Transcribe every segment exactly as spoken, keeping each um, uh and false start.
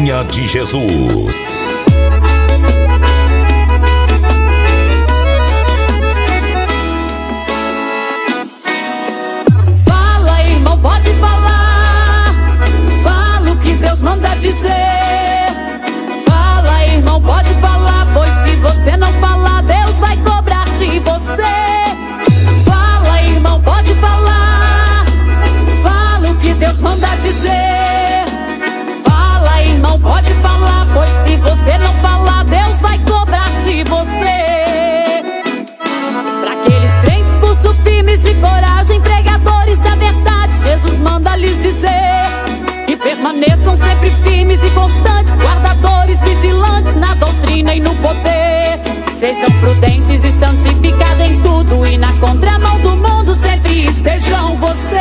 Carinha de Jesus. Fala, irmão, pode falar. Fala o que Deus manda dizer. Fala, irmão, pode falar, pois se você não falar, Deus vai cobrar de você. Fala, irmão, pode falar. Fala o que Deus manda dizer. Fala, irmão, pode falar, pois se você não falar, Deus vai cobrar de você. Para aqueles crentes pulso firmes de coragem, pregadores da verdade, Jesus manda lhes dizer que permaneçam sempre firmes e constantes, guardadores, vigilantes na doutrina e no poder. Sejam prudentes e santificados em tudo, e na contramão do mundo sempre estejam vocês.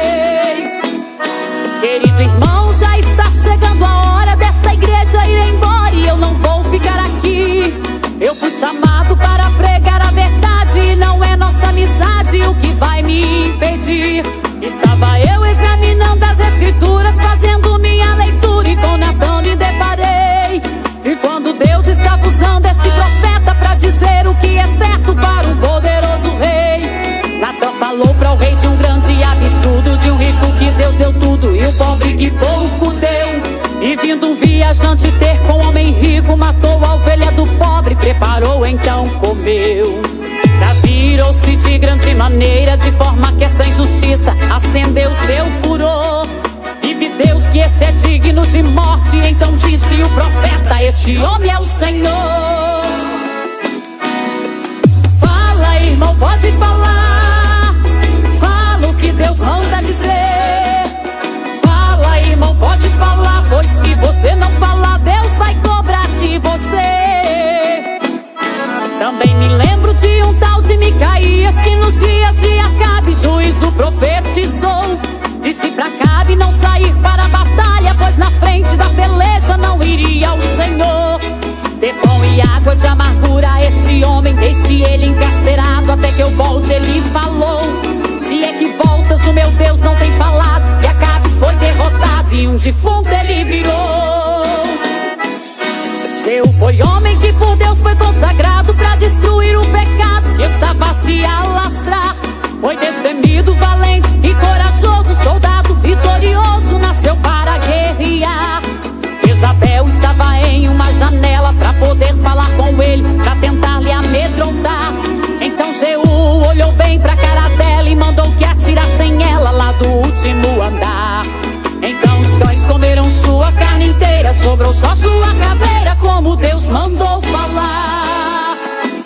Querido irmão, já está chegando a hora desta igreja ir embora, e eu não vou ficar aqui. Eu fui chamado para pregar a verdade, e não é nossa amizade o que vai me impedir. Estava eu examinando as escrituras, fazendo minha leitura, e com Natan me deparei. E quando Deus estava usando este profeta para dizer o que é certo para um poderoso rei, Natan falou para o rei de um grande absurdo, de um rico que Deus deu tudo e o pobre que pouco deu. E vindo um viajante ter com um homem rico, matou a ovelha do pobre, preparou, então comeu. Virou-se de grande maneira, de forma que essa injustiça acendeu seu furor. Vive Deus que este é digno de morte. Então disse o profeta: este homem é o Senhor. Fala, irmão, pode falar. Fala o que Deus manda dizer. Fala, irmão, pode falar, pois se você não falar, Deus vai cobrar de você. Também me lembro de um tal de Micaías, que nos dias de Acabe juízo profetizou. Disse pra Acabe não sair para a batalha, pois na frente da peleja não iria o Senhor. Dê pão e água de amargura a este homem, deixe ele encarcerado até que eu volte, ele falou. Se é que voltas, o meu Deus não tem falado. E Acabe foi derrotado e um defunto ele virou. Jeú foi homem que por Deus foi consagrado para destruir o pecado que estava a se alastrar. Foi destemido, valente e corajoso, soldado vitorioso, nasceu para guerrear. Jezabel estava em uma janela para poder falar com ele, para tentar lhe amedrontar. Então Jeú olhou bem pra cara dela e mandou que atirassem ela lá do último andar. Então os cães comeram sua carne inteira, sobrou só sua caveira, como Deus mandou falar.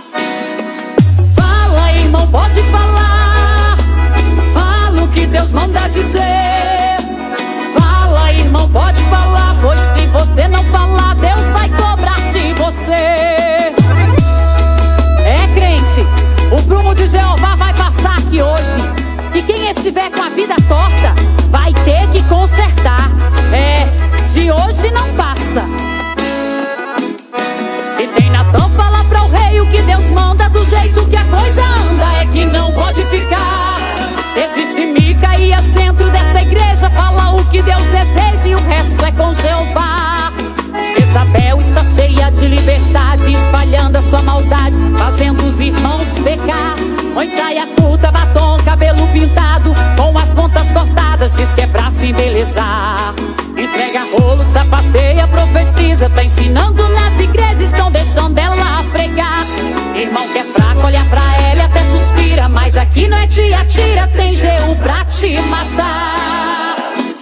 Fala, irmão, pode falar. Fala o que Deus manda dizer. Fala, irmão, pode falar, pois se você não falar, Deus vai cobrar de você. É, crente, o prumo de Jeová vai passar aqui hoje, e quem estiver com a vida torta vai ter que consertar. É, de hoje não passa. Se tem Natan, fala para o rei o que Deus manda. Do jeito que a coisa anda é que não pode ficar. Se existe Micaías dentro desta igreja, fala o que Deus deseja e o resto é com Jeová. Jezabel está cheia de liberdade, espalhando a sua maldade, fazendo os irmãos pecar. Põe saia curta, batom, cabelo pintado, com as pontas cortadas, diz que é pra se embelezar. Entrega rolo, sapateia, profetiza, tá ensinando nas igrejas, estão deixando ela pregar. Irmão que é fraco, olha pra ela e até suspira, mas aqui não é Tiatira, tem Jeú pra te matar.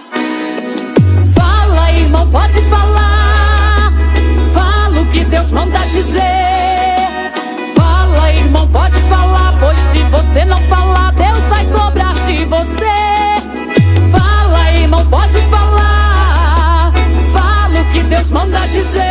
Fala, irmão, pode falar. Fala o que Deus manda dizer. Fala, irmão, pode falar, pois se você não falar, Deus vai cobrar de você. Fala, irmão, pode falar. Fala o que Deus manda dizer.